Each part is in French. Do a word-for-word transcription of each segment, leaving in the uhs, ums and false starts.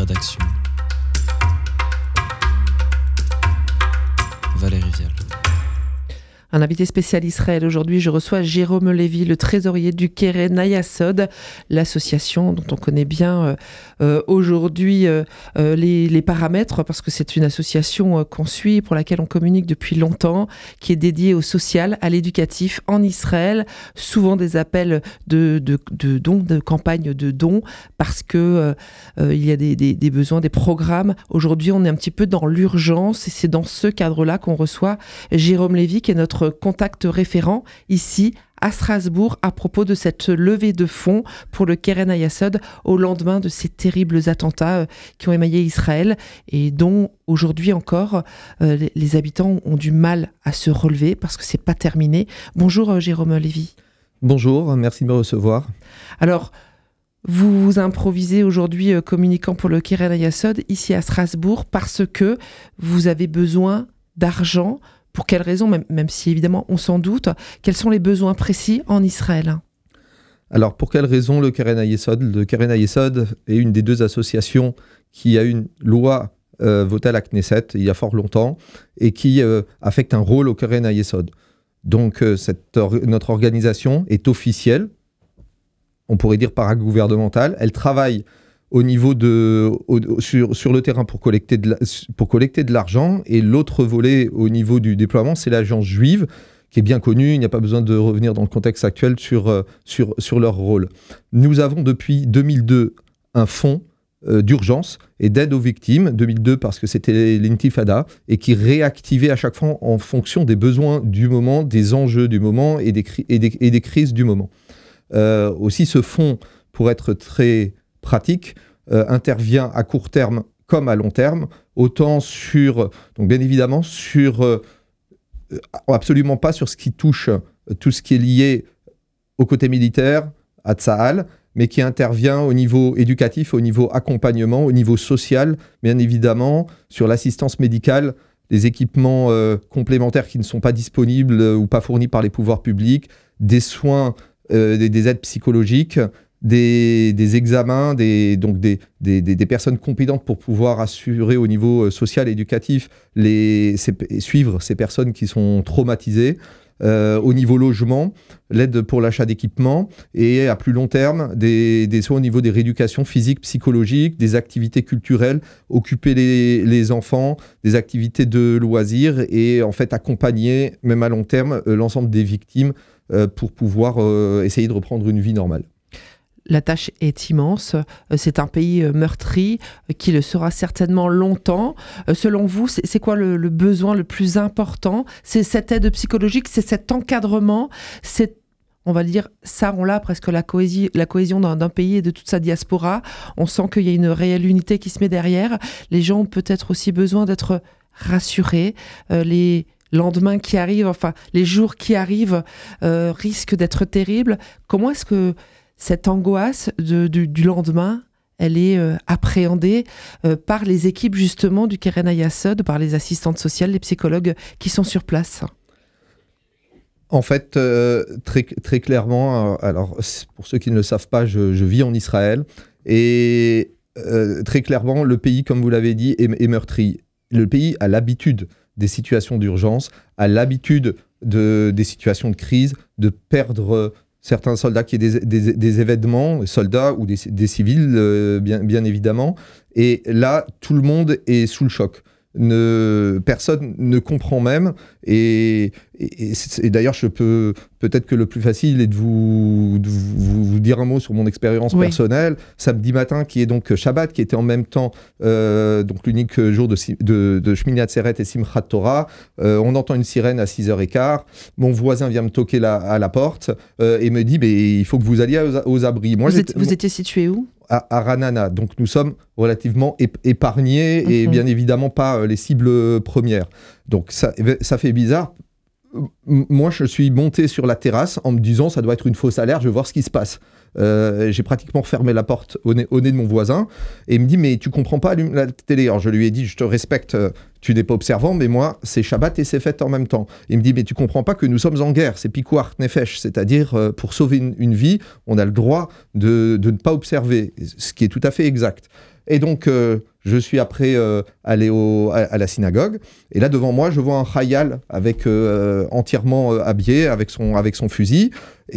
rédaction, Valérie Vial. Un invité spécial Israël. Aujourd'hui, je reçois Jérôme Lévy, le trésorier du Keren Hayasod, l'association dont on connaît bien euh, euh, aujourd'hui euh, euh, les, les paramètres, parce que c'est une association euh, qu'on suit, pour laquelle on communique depuis longtemps, qui est dédiée au social, à l'éducatif en Israël. Souvent des appels de, de, de dons, de campagnes de dons, parce que euh, euh, il y a des, des, des besoins, des programmes. Aujourd'hui, on est un petit peu dans l'urgence, et c'est dans ce cadre-là qu'on reçoit Jérôme Lévy, qui est notre contact référent ici à Strasbourg à propos de cette levée de fonds pour le Keren Hayasod au lendemain de ces terribles attentats euh, qui ont émaillé Israël et dont aujourd'hui encore euh, les, les habitants ont du mal à se relever parce que c'est pas terminé. Bonjour euh, Jérôme Lévy. Bonjour, merci de me recevoir. Alors, vous vous improvisez aujourd'hui euh, communicant pour le Keren Hayasod ici à Strasbourg parce que vous avez besoin d'argent. Pour quelles raisons, même, même si évidemment on s'en doute, quels sont les besoins précis en Israël ? Alors pour quelles raisons le Keren Hayasod ? Le Keren Hayasod est une des deux associations qui a une loi euh, votée à la Knesset il y a fort longtemps et qui euh, affecte un rôle au Keren Hayasod. Donc euh, cette or- notre organisation est officielle, on pourrait dire paragouvernementale, elle travaille au niveau de, au, sur, sur le terrain pour collecter, de la, pour collecter de l'argent. Et l'autre volet au niveau du déploiement, c'est l'agence juive, qui est bien connue. Il n'y a pas besoin de revenir dans le contexte actuel sur, sur, sur leur rôle. Nous avons depuis deux mille deux un fonds euh, d'urgence et d'aide aux victimes. deux mille deux parce que c'était l'intifada et qui réactivait à chaque fois en fonction des besoins du moment, des enjeux du moment et des, cri- et des, et des crises du moment. Euh, aussi, ce fonds, pour être très pratique, euh, intervient à court terme comme à long terme, autant sur, donc bien évidemment, sur, euh, absolument pas sur ce qui touche euh, tout ce qui est lié au côté militaire, à Tsahal, mais qui intervient au niveau éducatif, au niveau accompagnement, au niveau social, bien évidemment, sur l'assistance médicale, les équipements euh, complémentaires qui ne sont pas disponibles euh, ou pas fournis par les pouvoirs publics, des soins, euh, des, des aides psychologiques, Des, des examens, des, donc des, des, des, des personnes compétentes pour pouvoir assurer au niveau social et éducatif, les, ces, suivre ces personnes qui sont traumatisées. Euh, au niveau logement, l'aide pour l'achat d'équipements et à plus long terme, des, des soins au niveau des rééducations physiques, psychologiques, des activités culturelles, occuper les, les enfants, des activités de loisirs et en fait accompagner, même à long terme, euh, l'ensemble des victimes euh, pour pouvoir euh, essayer de reprendre une vie normale. La tâche est immense. C'est un pays meurtri qui le sera certainement longtemps. Selon vous, c'est, c'est quoi le, le besoin le plus important ? C'est cette aide psychologique, c'est cet encadrement, c'est, on va dire, ça, on l'a presque la cohésion, la cohésion d'un, d'un pays et de toute sa diaspora. On sent qu'il y a une réelle unité qui se met derrière. Les gens ont peut-être aussi besoin d'être rassurés. Euh, les lendemains qui arrivent, enfin, les jours qui arrivent euh, risquent d'être terribles. Comment est-ce que cette angoisse de, du, du lendemain, elle est euh, appréhendée euh, par les équipes justement du Keren Hayasod, par les assistantes sociales, les psychologues qui sont sur place ? En fait, euh, très, très clairement, euh, alors pour ceux qui ne le savent pas, je, je vis en Israël et euh, très clairement, le pays, comme vous l'avez dit, est, est meurtri. Le pays a l'habitude des situations d'urgence, a l'habitude de, des situations de crise, de perdre certains soldats qui aient des, des, des événements, soldats ou des, des civils, euh, bien, bien évidemment. Et là, tout le monde est sous le choc. Ne, personne ne comprend même. Et, et, et d'ailleurs, je peux, peut-être que le plus facile est de vous, de vous, vous dire un mot sur mon expérience oui. personnelle. Samedi matin, qui est donc Shabbat, qui était en même temps euh, donc l'unique jour de, de, de Shmini Atzeret et Simchat Torah. Euh, on entend une sirène à six heures quinze. Mon voisin vient me toquer la, à la porte euh, et me dit bah, il faut que vous alliez aux, aux abris. Moi, vous, êtes, vous étiez situé où ? À, à Ranana. Donc nous sommes relativement ép- épargnés et mmh. bien évidemment pas euh, les cibles premières. Donc ça, ça fait bizarre. Moi, je suis monté sur la terrasse en me disant ça doit être une fausse alerte, je vais voir ce qui se passe. Euh, j'ai pratiquement fermé la porte au nez, au nez de mon voisin et il me dit mais tu comprends pas, allume la télé. Alors je lui ai dit je te respecte, tu n'es pas observant, mais moi c'est Shabbat et c'est fête en même temps. Il me dit mais tu comprends pas que nous sommes en guerre, c'est Pikuach Nefesh, c'est-à-dire euh, pour sauver une, une vie, on a le droit de, de ne pas observer, ce qui est tout à fait exact. Et donc, euh, je suis après euh, allé au, à, à la synagogue. Et là, devant moi, je vois un chayal avec, euh, entièrement euh, habillé, avec son, avec son fusil.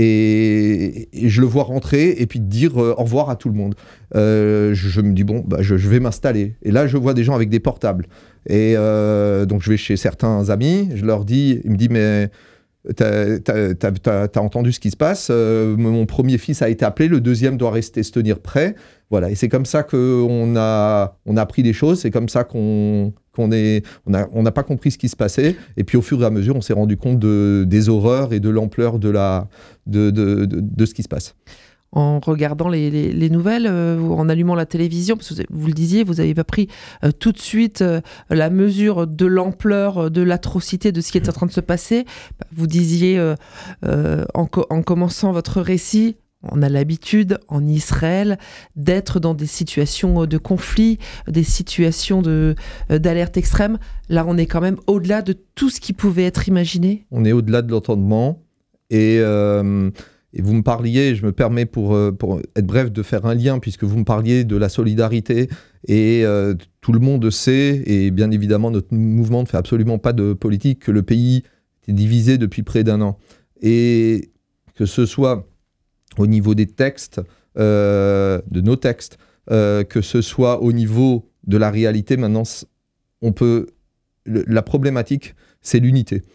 Et, et je le vois rentrer et puis dire euh, au revoir à tout le monde. Euh, je, je me dis, bon, bah, je, je vais m'installer. Et là, je vois des gens avec des portables. Et euh, donc, je vais chez certains amis. Je leur dis, il me dit, mais... T'as, t'as, t'as, t'as, t'as entendu ce qui se passe, euh, mon premier fils a été appelé, le deuxième doit rester se tenir prêt. Voilà, et c'est comme ça qu'on a, on a appris des choses, c'est comme ça qu'on, qu'on est, on a, on n'a pas compris ce qui se passait, et puis au fur et à mesure, on s'est rendu compte de, des horreurs et de l'ampleur de, la, de, de, de, de ce qui se passe. En regardant les, les, les nouvelles, euh, en allumant la télévision, parce que vous le disiez, vous n'avez pas pris euh, tout de suite euh, la mesure de l'ampleur, de l'atrocité de ce qui est en train de se passer. Vous disiez, euh, euh, en, co- en commençant votre récit, on a l'habitude, en Israël, d'être dans des situations de conflit, des situations de, euh, d'alerte extrême. Là, on est quand même au-delà de tout ce qui pouvait être imaginé. On est au-delà de l'entendement, et... Euh, Et vous me parliez, je me permets pour, pour être bref de faire un lien, puisque vous me parliez de la solidarité, et euh, tout le monde sait, et bien évidemment notre mouvement ne fait absolument pas de politique, que le pays est divisé depuis près d'un an. Et que ce soit au niveau des textes, euh, de nos textes, euh, que ce soit au niveau de la réalité, maintenant on peut... Le, la problématique, c'est l'unité.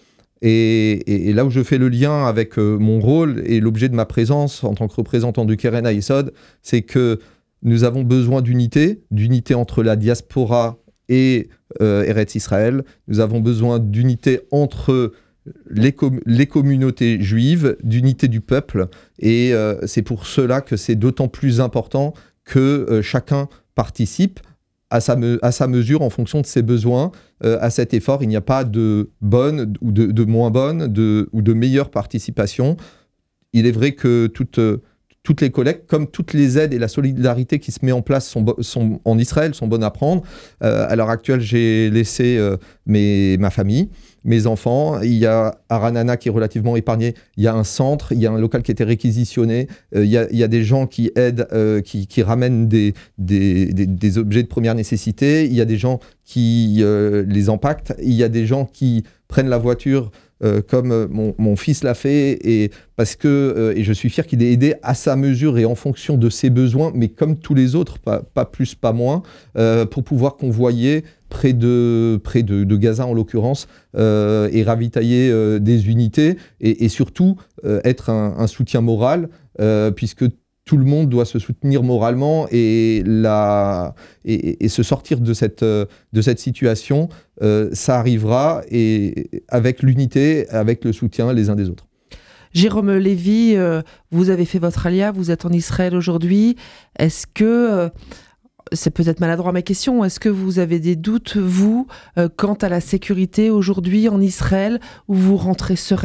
Et, et, et là où je fais le lien avec euh, mon rôle et l'objet de ma présence en tant que représentant du Keren HaYesod, c'est que nous avons besoin d'unité, d'unité entre la diaspora et euh, Eretz Israël. Nous avons besoin d'unité entre les, com- les communautés juives, d'unité du peuple. Et euh, c'est pour cela que c'est d'autant plus important que euh, chacun participe à sa, me- à sa mesure en fonction de ses besoins. Euh, à cet effort, il n'y a pas de bonne ou de, de moins bonne de, ou de meilleure participation. Il est vrai que toutes, euh, toutes les collectes, comme toutes les aides et la solidarité qui se met en place sont, bo- sont, en Israël sont bonnes à prendre. Euh, à l'heure actuelle, j'ai laissé euh, mes, ma famille, mes enfants. Il y a Aranana qui est relativement épargné. Il y a un centre, il y a un local qui a été réquisitionné. Euh, il, y a, il y a des gens qui aident, euh, qui, qui ramènent des, des, des, des objets de première nécessité. Il y a des gens qui euh, les empaquetent. Il y a des gens qui prennent la voiture euh, comme euh, mon, mon fils l'a fait, et, parce que, euh, et je suis fier qu'il ait aidé à sa mesure et en fonction de ses besoins, mais comme tous les autres, pas, pas plus, pas moins, euh, pour pouvoir convoyer près de, près de, de Gaza en l'occurrence, euh, et ravitailler euh, des unités, et, et surtout euh, être un, un soutien moral, euh, puisque tout le monde doit se soutenir moralement et, la, et, et se sortir de cette, de cette situation. Euh, ça arrivera, et avec l'unité, avec le soutien les uns des autres. Jérôme Lévy, euh, vous avez fait votre alia, vous êtes en Israël aujourd'hui. Est-ce que... Euh, c'est peut-être maladroit ma question, est-ce que vous avez des doutes, vous, euh, quant à la sécurité aujourd'hui en Israël, où vous rentrez sereinement ?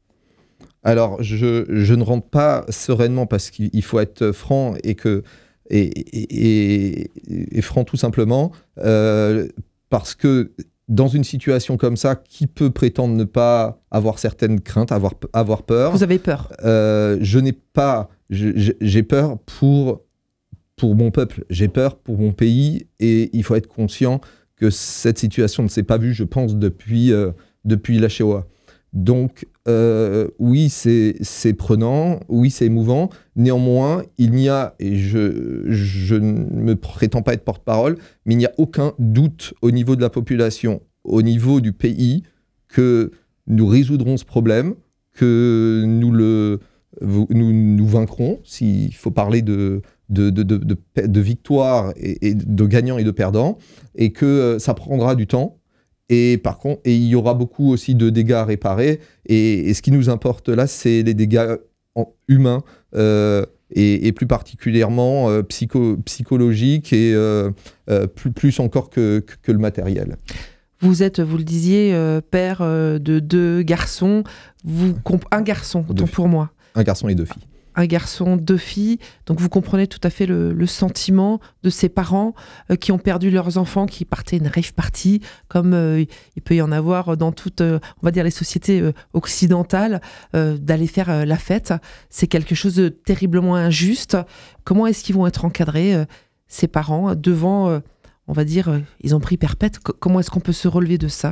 Alors, je, je ne rentre pas sereinement parce qu'il faut être franc et, que, et, et, et, et franc tout simplement, euh, parce que dans une situation comme ça, qui peut prétendre ne pas avoir certaines craintes, avoir, avoir peur ? Vous avez peur ? euh, Je n'ai pas... Je, j'ai peur pour... pour mon peuple, j'ai peur pour mon pays, et il faut être conscient que cette situation ne s'est pas vue, je pense, depuis, euh, depuis la Shoah. Donc, euh, oui, c'est, c'est prenant, oui, c'est émouvant. Néanmoins, il n'y a, et je, je ne me prétends pas être porte-parole, mais il n'y a aucun doute au niveau de la population, au niveau du pays, que nous résoudrons ce problème, que nous, le, nous, nous vaincrons, s'il faut parler de... De, de, de, de, de victoire et, et de gagnants et de perdants, et que euh, ça prendra du temps, et par contre, et il y aura beaucoup aussi de dégâts à réparer, et, et ce qui nous importe là, c'est les dégâts en, humains, euh, et, et plus particulièrement euh, psycho, psychologiques, et euh, euh, plus, plus encore que, que, que le matériel. Vous êtes, vous le disiez, euh, père euh, de deux garçons, vous comp- un garçon, autant pour moi. Un garçon et deux filles. Un garçon, deux filles, donc vous comprenez tout à fait le, le sentiment de ces parents euh, qui ont perdu leurs enfants, qui partaient une rave party, comme euh, il peut y en avoir dans toutes, euh, on va dire, les sociétés euh, occidentales, euh, d'aller faire euh, la fête. C'est quelque chose de terriblement injuste. Comment est-ce qu'ils vont être encadrés ? euh, ces parents devant, euh, on va dire, euh, ils ont pris perpète. C- comment est-ce qu'on peut se relever de ça ?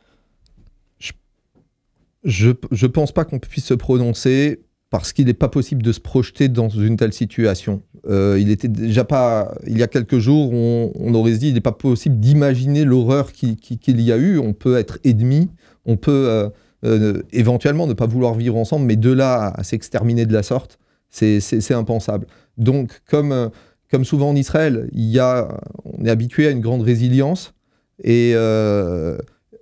Je ne pense pas qu'on puisse se prononcer parce qu'il n'est pas possible de se projeter dans une telle situation. Euh, il était déjà pas, il y a quelques jours, on, on aurait dit il n'est pas possible d'imaginer l'horreur qui, qui, qu'il y a eu. On peut être ennemi, on peut euh, euh, éventuellement ne pas vouloir vivre ensemble, mais de là à, à s'exterminer de la sorte, c'est, c'est, c'est impensable. Donc, comme, euh, comme souvent en Israël, il y a, on est habitué à une grande résilience et euh,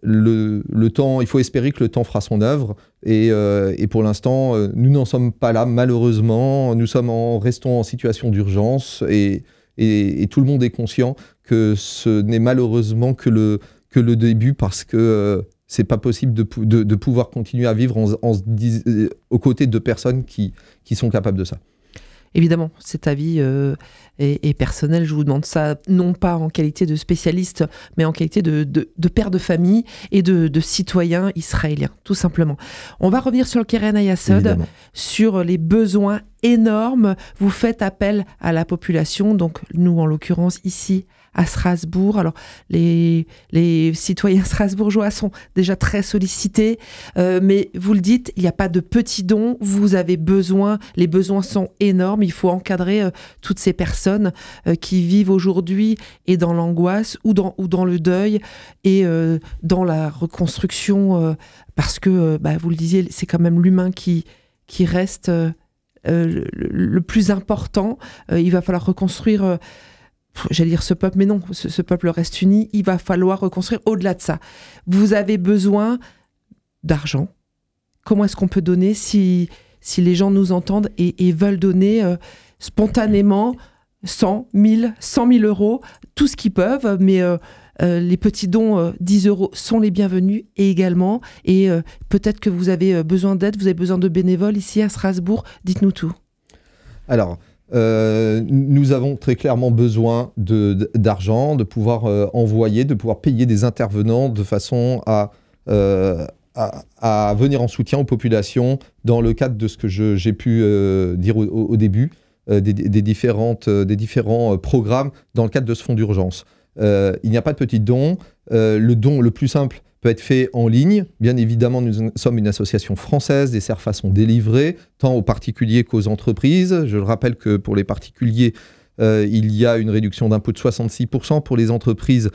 Le, le temps, il faut espérer que le temps fera son œuvre et, euh, et pour l'instant, euh, nous n'en sommes pas là, malheureusement. Nous sommes en, restons en situation d'urgence et, et, et tout le monde est conscient que ce n'est malheureusement que le, que le début parce que euh, c'est pas possible de, de, de pouvoir continuer à vivre en, en, en, aux côtés de personnes qui, qui sont capables de ça. Évidemment, cet avis euh, est, est personnel. Je vous demande ça non pas en qualité de spécialiste, mais en qualité de, de, de père de famille et de, de citoyen israélien, tout simplement. On va revenir sur le Keren Hayasod, évidemment, sur les besoins énormes. Vous faites appel à la population, donc nous en l'occurrence ici à Strasbourg. Alors les, les citoyens strasbourgeois sont déjà très sollicités, euh, mais vous le dites, il n'y a pas de petits dons, vous avez besoin, les besoins sont énormes, il faut encadrer euh, toutes ces personnes euh, qui vivent aujourd'hui et dans l'angoisse ou dans, ou dans le deuil et euh, dans la reconstruction, euh, parce que, euh, bah, vous le disiez, c'est quand même l'humain qui, qui reste euh, euh, le, le plus important. Euh, il va falloir reconstruire... Euh, J'allais dire ce peuple, mais non, ce, ce peuple reste uni. Il va falloir reconstruire au-delà de ça. Vous avez besoin d'argent. Comment est-ce qu'on peut donner si, si les gens nous entendent et, et veulent donner euh, spontanément cent, mille, cent mille euros, tout ce qu'ils peuvent, mais euh, euh, les petits dons, euh, dix euros, sont les bienvenus et également. Et euh, peut-être que vous avez besoin d'aide, vous avez besoin de bénévoles ici à Strasbourg. Dites-nous tout. Alors... Euh, nous avons très clairement besoin de, d'argent, de pouvoir euh, envoyer, de pouvoir payer des intervenants de façon à, euh, à, à venir en soutien aux populations dans le cadre de ce que je, j'ai pu euh, dire au, au début, euh, des, des, différentes, euh, des différents euh, programmes dans le cadre de ce fonds d'urgence. Euh, il n'y a pas de petits dons. Euh, le don le plus simple peut être fait en ligne. Bien évidemment, nous sommes une association française, des SERFA sont délivrés, tant aux particuliers qu'aux entreprises. Je le rappelle que pour les particuliers, euh, il y a une réduction d'impôt de soixante-six pour cent. Pour les entreprises,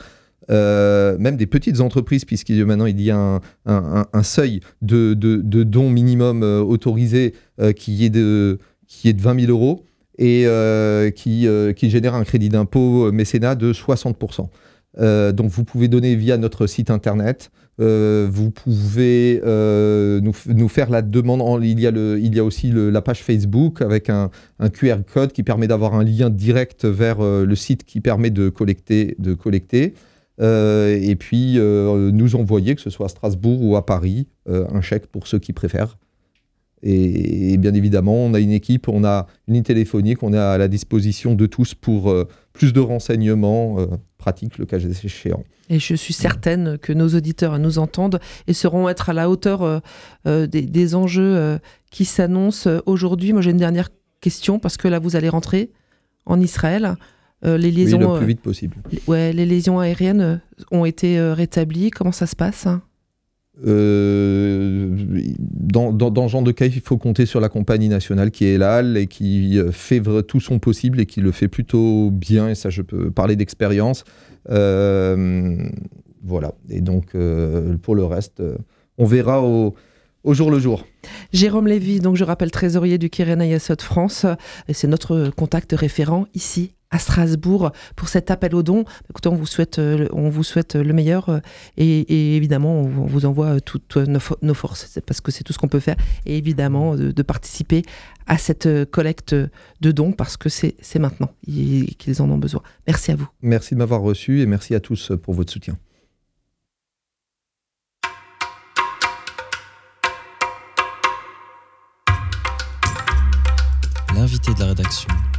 euh, même des petites entreprises, puisqu'il y a maintenant il y a un, un, un seuil de, de, de dons minimum euh, autorisé euh, qui, est de, qui est de vingt mille euros et euh, qui, euh, qui génère un crédit d'impôt mécénat de soixante pour cent. Euh, donc vous pouvez donner via notre site internet, euh, vous pouvez euh, nous, nous faire la demande, en, il, y a le, il y a aussi le, la page Facebook avec un, un Q R code qui permet d'avoir un lien direct vers euh, le site qui permet de collecter, de collecter euh, et puis euh, nous envoyer, que ce soit à Strasbourg ou à Paris, euh, un chèque pour ceux qui préfèrent. Et, et bien évidemment, on a une équipe, on a une ligne téléphonique, on est à la disposition de tous pour euh, plus de renseignements euh, pratiques, le cas échéant. Et je suis certaine que nos auditeurs nous entendent et sauront être à la hauteur euh, euh, des, des enjeux euh, qui s'annoncent aujourd'hui. Moi, j'ai une dernière question, parce que là, vous allez rentrer en Israël. Euh, les liaisons, oui, le plus vite possible. Euh, ouais, les liaisons aériennes ont été euh, rétablies. Comment ça se passe ? Euh, dans, dans, dans ce genre de cas, il faut compter sur la compagnie nationale qui est El Al et qui fait tout son possible et qui le fait plutôt bien, et ça je peux parler d'expérience. Euh, voilà, et donc euh, pour le reste, euh, on verra au, au jour le jour. Jérôme Lévy, donc je rappelle trésorier du Keren Hayasod France, et c'est notre contact référent ici à Strasbourg pour cet appel aux dons. Écoutez, on vous souhaite, on vous souhaite le meilleur et, et évidemment, on vous envoie toutes nos, nos forces, parce que c'est tout ce qu'on peut faire. Et évidemment, de, de participer à cette collecte de dons, parce que c'est, c'est maintenant qu'ils en ont besoin. Merci à vous. Merci de m'avoir reçu et merci à tous pour votre soutien. L'invité de la rédaction.